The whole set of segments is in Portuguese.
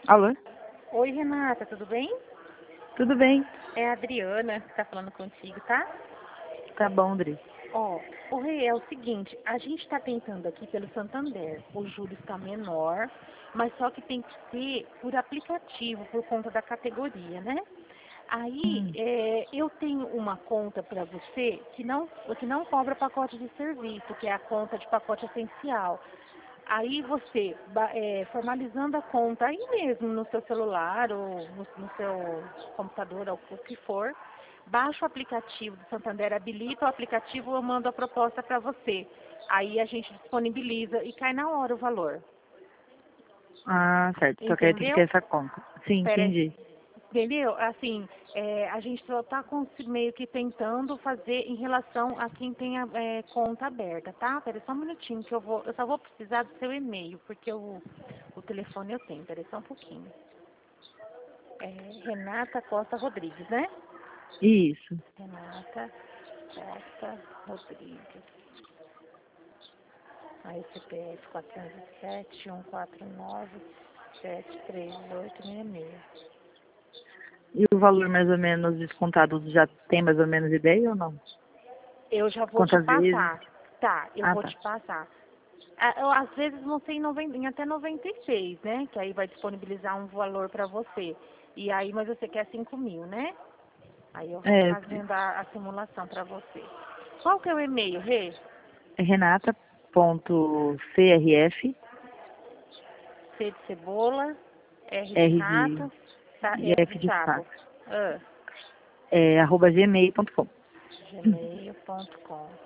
Alô? Oi, Renata, tudo bem? Tudo bem? É a Adriana que tá falando contigo, tá? Tá bom, Dri. Ó, o Rei, é o seguinte, a gente tá tentando aqui pelo Santander, o juros está menor, mas só que tem que ser por aplicativo, por conta da categoria, né? Aí, eu tenho uma conta para você que não cobra pacote de serviço, que é a conta de pacote essencial. Aí você, formalizando a conta aí mesmo no seu celular ou no seu computador, ou o que for, baixa o aplicativo do Santander, habilita o aplicativo, eu mando a proposta para você. Aí a gente disponibiliza e cai na hora o valor. Ah, certo. Só que aí tem que ter Entendeu? essa conta. Sim, Pera aí. entendi. Entendeu? Assim, a gente só está meio que tentando fazer em relação a quem tem a conta aberta, tá? Pera aí só um minutinho que eu só vou precisar do seu e-mail, porque o telefone eu tenho. Pera aí só um pouquinho. Renata Costa Rodrigues, né? Isso. Renata Costa Rodrigues. Aí CPF 407-149-73866. E o valor mais ou menos descontado já tem mais ou menos ideia ou não? Eu já vou te Quantas vezes? passar. Tá, eu Ah, vou tá. te passar. Às vezes vão ser em até 96, né? Que aí vai disponibilizar um valor para você. E aí, mas você quer 5.000, né? Aí eu vou É, fazendo a simulação para você. Qual que é o e-mail, Rê? é renata.crf, C de cebola, R de R de, rato, e S F de de sapo. saco. @ gmail.com. Gmail.com.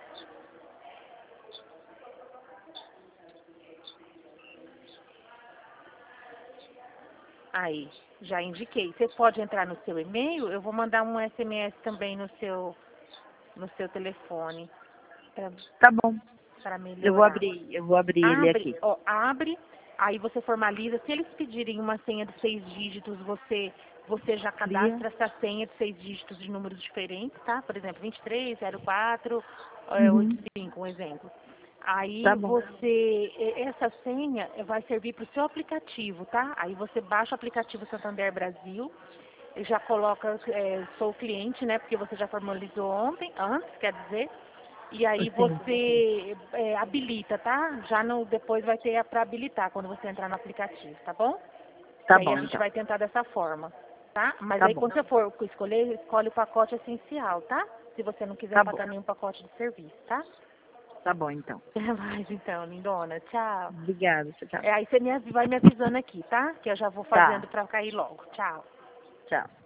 Aí, já indiquei. Você pode entrar no seu e-mail, eu vou mandar um SMS também no seu telefone Tá bom. para melhorar. Eu vou abrir ele Abre, aqui. ó, abre, aí você formaliza. Se eles pedirem uma senha de 6 dígitos, você já Cria. cadastra essa senha de 6 dígitos de números diferentes, tá? Por exemplo, 2304 Uhum. 85, um exemplo. Aí Tá bom. essa senha vai servir para o seu aplicativo, tá? Aí você baixa o aplicativo Santander Brasil, e já coloca, sou cliente, né? Porque você já formalizou antes, quer dizer. E aí Sim. você habilita, tá? Já no, depois vai ter para habilitar quando você entrar no aplicativo, tá bom? Tá E aí a bom, gente então. vai tentar dessa forma, tá? Mas Tá aí bom. quando você for escolher, escolhe o pacote essencial, tá? Se você não quiser Tá bom. pagar nenhum pacote de serviço, tá? Tá bom, então. Até mais então, lindona. Tchau. Obrigada. Tchau, tchau. Aí você vai me avisando aqui, tá? Que eu já vou Tá. fazendo para cair logo. Tchau. Tchau.